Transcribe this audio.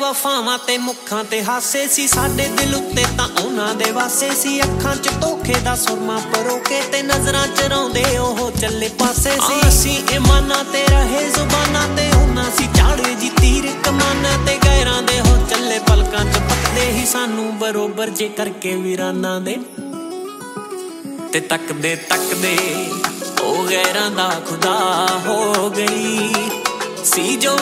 ਵਫਾਵਾਂ ਤੇ ਮੁੱਖਾਂ ਤੇ ਹਾਸੇ ਸੀ ਸਾਡੇ ਦਿਲ ਉੱਤੇ ਤਾਂ ਉਹਨਾਂ ਦੇ ਵਾਸੇ ਸੀ ਅੱਖਾਂ 'ਚ ਧੋਖੇ ਦਾ ਸੁਰਮਾ ਪਰੋਕੇ ਤੇ ਨਜ਼ਰਾਂ 'ਚ ਰੌਂਦੇ ਉਹ ਚੱਲੇ ਪਾਸੇ ਸੀ ਅਸੀਂ ਇਮਾਨਾਂ ਤੇ ਰਹੇ ਜ਼ੁਬਾਨਾਂ ਤੇ ਉਹਨਾਂ ਸੀ ਝਾੜੇ ਜੀ ਤੀਰ ਕਮਾਨਾਂ ਤੇ ਗੈਰਾਂ ਦੇ ਹੋ ਚੱਲੇ ਪਲਕਾਂ 'ਚ ਪੱਕਦੇ ਹੀ ਸਾਨੂੰ ਬਰੋਬਰ ਜੇ ਕਰਕੇ ਵੀਰਾਨਾਂ ਦੇ ਤੇ ਤੱਕਦੇ ਤੱਕਦੇ ਉਹ ਗੈਰਾਂ ਦਾ ਖੁਦਾ ਹੋ ਗਈ ਸੀ ਜੋ